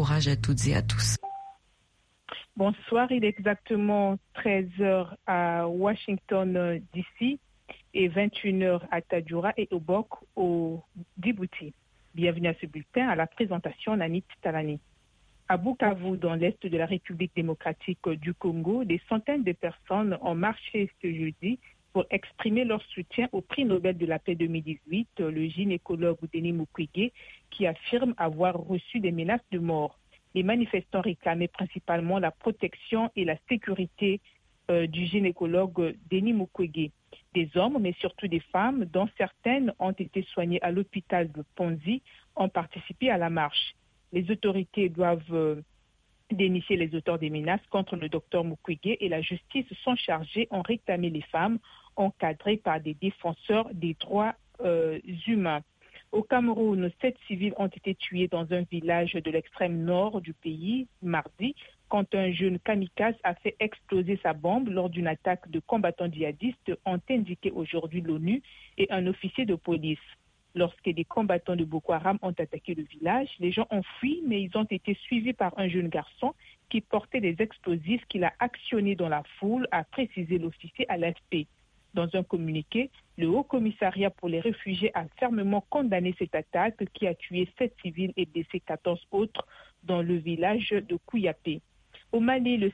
courage à toutes et à tous. Bonsoir, il est exactement 13h à Washington, D.C. et 21h à Tadjoura et au Bok, au Djibouti. Bienvenue à ce bulletin, à la présentation Nanit Talani. À Bukavu, dans l'est de la République démocratique du Congo, des centaines de personnes ont marché ce jeudi pour exprimer leur soutien au prix Nobel de la paix 2018, le gynécologue Denis Mukwege, qui affirme avoir reçu des menaces de mort. Les manifestants réclamaient principalement la protection et la sécurité du gynécologue Denis Mukwege. Des hommes, mais surtout des femmes, dont certaines ont été soignées à l'hôpital de Ponzi, ont participé à la marche. Les autorités doivent dénicher les auteurs des menaces contre le docteur Mukwege et la justice sont chargées en réclamer les femmes encadrées par des défenseurs des droits humains. Au Cameroun, 7 civils ont été tués dans un village de l'extrême nord du pays mardi quand un jeune kamikaze a fait exploser sa bombe lors d'une attaque de combattants djihadistes, ont indiqué aujourd'hui l'ONU et un officier de police. Lorsque des combattants de Boko Haram ont attaqué le village, les gens ont fui, mais ils ont été suivis par un jeune garçon qui portait des explosifs qu'il a actionnés dans la foule, a précisé l'officier à l'AFP. Dans un communiqué, le Haut Commissariat pour les réfugiés a fermement condamné cette attaque qui a tué 7 civils et blessé 14 autres dans le village de Kouyapé. Au Mali, le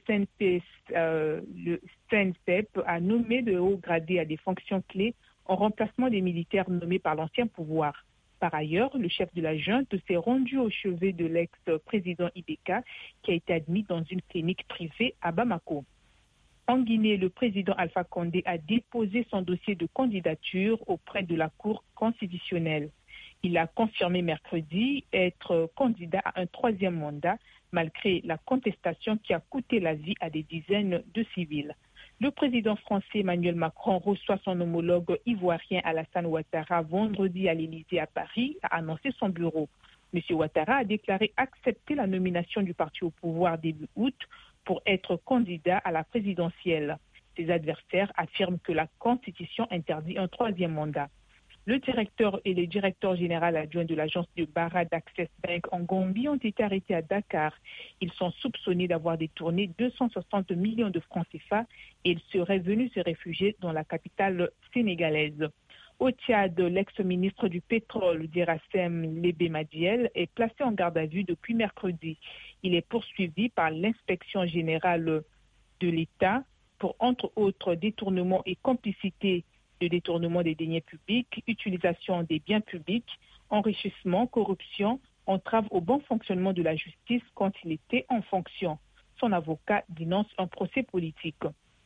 CNCEP a nommé de hauts gradés à des fonctions clés en remplacement des militaires nommés par l'ancien pouvoir. Par ailleurs, le chef de la junte s'est rendu au chevet de l'ex-président Ibeka qui a été admis dans une clinique privée à Bamako. En Guinée, le président Alpha Condé a déposé son dossier de candidature auprès de la Cour constitutionnelle. Il a confirmé mercredi être candidat à un 3e mandat malgré la contestation qui a coûté la vie à des dizaines de civils. Le président français Emmanuel Macron reçoit son homologue ivoirien Alassane Ouattara vendredi à l'Élysée à Paris, a annoncé son bureau. M. Ouattara a déclaré accepter la nomination du parti au pouvoir début août pour être candidat à la présidentielle. Ses adversaires affirment que la Constitution interdit un 3e mandat. Le directeur et le directeur général adjoint de l'agence de Barra d'Access Bank en Gambie ont été arrêtés à Dakar. Ils sont soupçonnés d'avoir détourné 260 millions de francs CFA et ils seraient venus se réfugier dans la capitale sénégalaise. Au Tchad, l'ex-ministre du pétrole d'Irassem Lébé Madiel est placé en garde à vue depuis mercredi. Il est poursuivi par l'inspection générale de l'État pour, entre autres, détournement et complicité de détournement des deniers publics, utilisation des biens publics, enrichissement, corruption, entrave au bon fonctionnement de la justice quand il était en fonction. Son avocat dénonce un procès politique.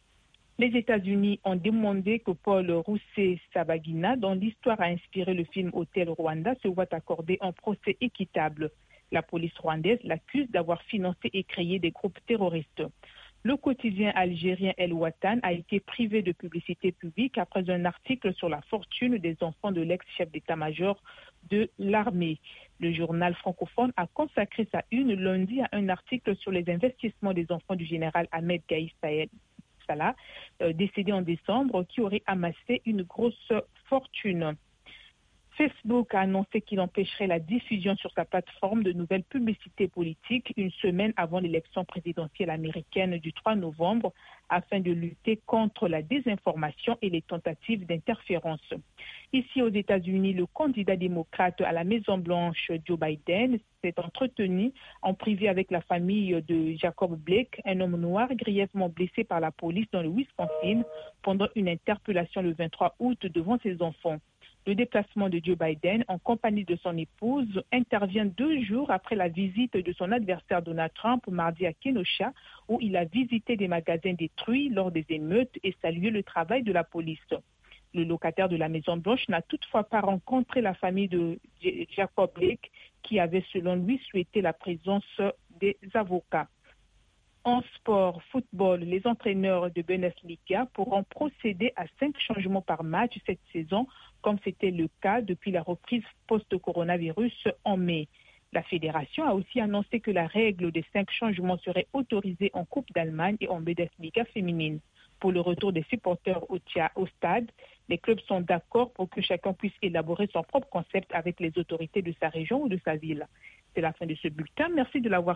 Les États-Unis ont demandé que Paul Rusesabagina, dont l'histoire a inspiré le film Hôtel Rwanda, se voit accorder un procès équitable. La police rwandaise l'accuse d'avoir financé et créé des groupes terroristes. Le quotidien algérien El Watan a été privé de publicité publique après un article sur la fortune des enfants de l'ex-chef d'état-major de l'armée. Le journal francophone a consacré sa une lundi à un article sur les investissements des enfants du général Ahmed Gaïs Salah, décédé en décembre, qui aurait amassé une grosse fortune. Facebook a annoncé qu'il empêcherait la diffusion sur sa plateforme de nouvelles publicités politiques une semaine avant l'élection présidentielle américaine du 3 novembre afin de lutter contre la désinformation et les tentatives d'interférence. Ici aux États-Unis, le candidat démocrate à la Maison-Blanche, Joe Biden, s'est entretenu en privé avec la famille de Jacob Blake, un homme noir grièvement blessé par la police dans le Wisconsin pendant une interpellation le 23 août devant ses enfants. Le déplacement de Joe Biden en compagnie de son épouse intervient 2 jours après la visite de son adversaire Donald Trump mardi à Kenosha, où il a visité des magasins détruits lors des émeutes et salué le travail de la police. Le locataire de la Maison-Blanche n'a toutefois pas rencontré la famille de Jacob Blake, qui avait selon lui souhaité la présence des avocats. En sport, football, les entraîneurs de Bundesliga pourront procéder à 5 changements par match cette saison, comme c'était le cas depuis la reprise post-coronavirus en mai. La fédération a aussi annoncé que la règle des 5 changements serait autorisée en Coupe d'Allemagne et en Bundesliga féminine. Pour le retour des supporters au stade, les clubs sont d'accord pour que chacun puisse élaborer son propre concept avec les autorités de sa région ou de sa ville. C'est la fin de ce bulletin. Merci de l'avoir